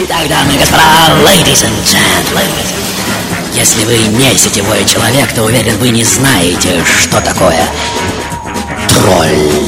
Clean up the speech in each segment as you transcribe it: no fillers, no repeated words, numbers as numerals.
Итак, дамы и господа, ladies and gentlemen, если вы не сетевой человек, то уверен, вы не знаете, что такое тролль.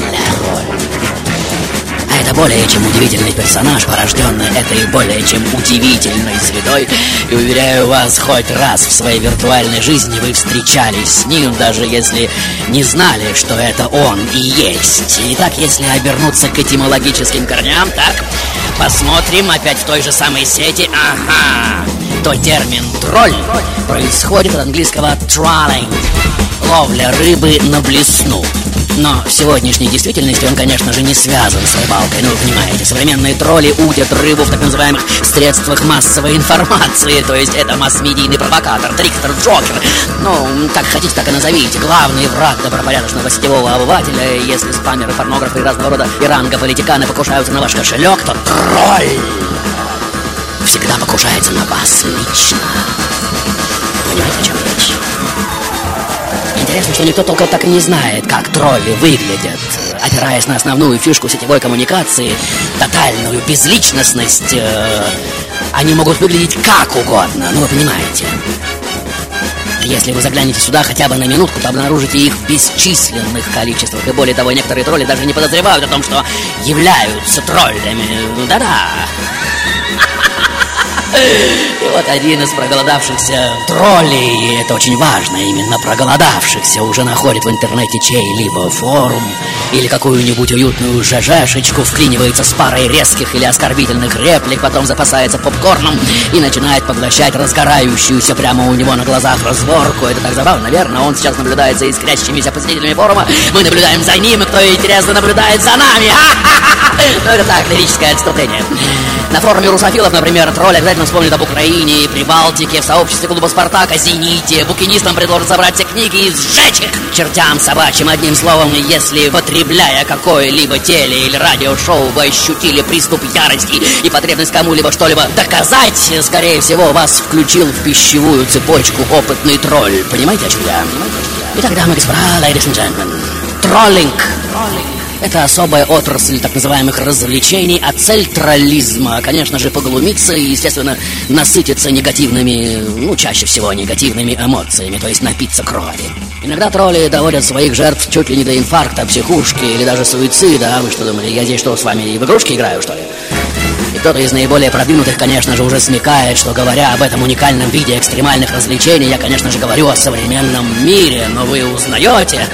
А это более чем удивительный персонаж, порожденный этой более чем удивительной средой. И уверяю вас, хоть раз в своей виртуальной жизни вы встречались с ним, даже если не знали, что это он и есть. Итак, если обернуться к этимологическим корням, так, посмотрим опять в той же самой сети. Ага, то термин «тролль» происходит от английского «trolling» — ловля рыбы на блесну. Но в сегодняшней действительности он, конечно же, не связан с рыбалкой. Ну, вы понимаете, современные тролли удят рыбу в так называемых средствах массовой информации. То есть это масс-медийный провокатор, триктор, джокер. Ну, как хотите, так и назовите. Главный враг добропорядочного сетевого обывателя. Если спамеры, порнографы и разного рода иранго-политиканы покушаются на ваш кошелек, то тролль всегда покушается на вас лично. Понимаете, о чем речь? Интересно, что никто только так и не знает, как тролли выглядят. Опираясь на основную фишку сетевой коммуникации, тотальную безличностность, они могут выглядеть как угодно, ну вы понимаете. Если вы заглянете сюда хотя бы на минутку, то обнаружите их в бесчисленных количествах. И более того, некоторые тролли даже не подозревают о том, что являются троллями. Да-да. И вот один из проголодавшихся троллей, это очень важно, именно проголодавшихся, уже находит в интернете чей-либо форум или какую-нибудь уютную ЖЖшечку, вклинивается с парой резких или оскорбительных реплик, потом запасается попкорном и начинает поглощать разгорающуюся прямо у него на глазах разборку. Это так забавно, наверное, он сейчас наблюдает за искрящимися посетителями форума, мы наблюдаем за ним, и кто интересно наблюдает за нами. Ну это так, лирическое отступление. На форуме русофилов, например, тролль обязательно вспомнит об Украине, Прибалтике, в сообществе клуба «Спартак», о «Зените». Букинистам предложат собрать все книги и сжечь их к чертям собачьим. Одним словом, если, потребляя какое-либо теле- или радиошоу, вы ощутили приступ ярости и потребность кому-либо что-либо доказать, скорее всего, вас включил в пищевую цепочку опытный тролль. Понимаете, о чем я? Итак, дамы и господа, ladies and gentlemen, троллинг. Это особая отрасль так называемых развлечений, а цель троллизма, конечно же, поглумиться и, естественно, насытиться негативными, ну, чаще всего негативными эмоциями, то есть напиться крови. Иногда тролли доводят своих жертв чуть ли не до инфаркта, психушки или даже суицида. А вы что думали, я здесь что, с вами и в игрушки играю, что ли? И кто-то из наиболее продвинутых, конечно же, уже смекает, что, говоря об этом уникальном виде экстремальных развлечений, я, конечно же, говорю о современном мире, но вы узнаете...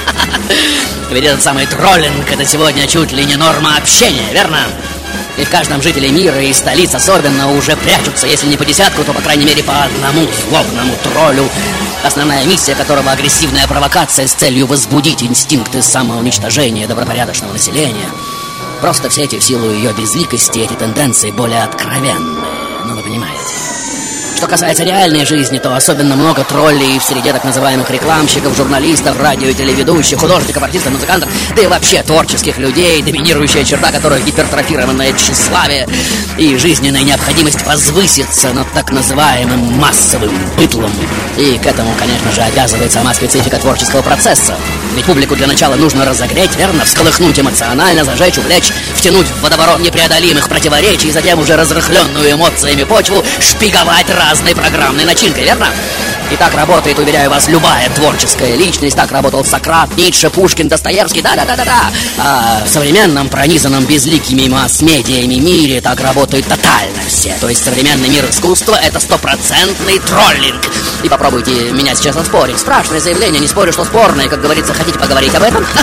Ведь этот самый троллинг — это сегодня чуть ли не норма общения, верно? И в каждом жителе мира и столиц особенно уже прячутся, если не по десятку, то, по крайней мере, по одному злобному троллю, основная миссия которого — агрессивная провокация с целью возбудить инстинкты самоуничтожения добропорядочного населения. Просто все эти в силу ее безликости, эти тенденции более откровенные, ну вы понимаете. Что касается реальной жизни, то особенно много троллей в среде так называемых рекламщиков, журналистов, радио- и телеведущих, художников, артистов, музыкантов, да и вообще творческих людей, доминирующая черта которых гипертрофированное тщеславие и жизненная необходимость возвыситься над так называемым массовым быдлом. И к этому, конечно же, обязывает сама специфика творческого процесса. Ведь публику для начала нужно разогреть, верно? Всколыхнуть эмоционально, зажечь, увлечь, втянуть в водоворот непреодолимых противоречий, и затем уже разрыхленную эмоциями почву шпиговать разной программной начинкой, верно? И так работает, уверяю вас, любая творческая личность. Так работал Сократ, Ницше, Пушкин, Достоевский, да-да-да-да-да. А в современном, пронизанном безликими масс-медиями мире так работают тотально все. То есть современный мир искусства — это стопроцентный троллинг. И попробуйте меня сейчас оспорить. Страшное заявление, не спорю, что спорное. Как говорится, хотите поговорить об этом?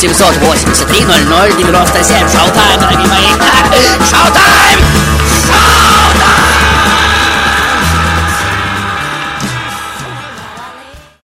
783-00-97. Шоу-тайм, дорогие мои. Шоу-тайм!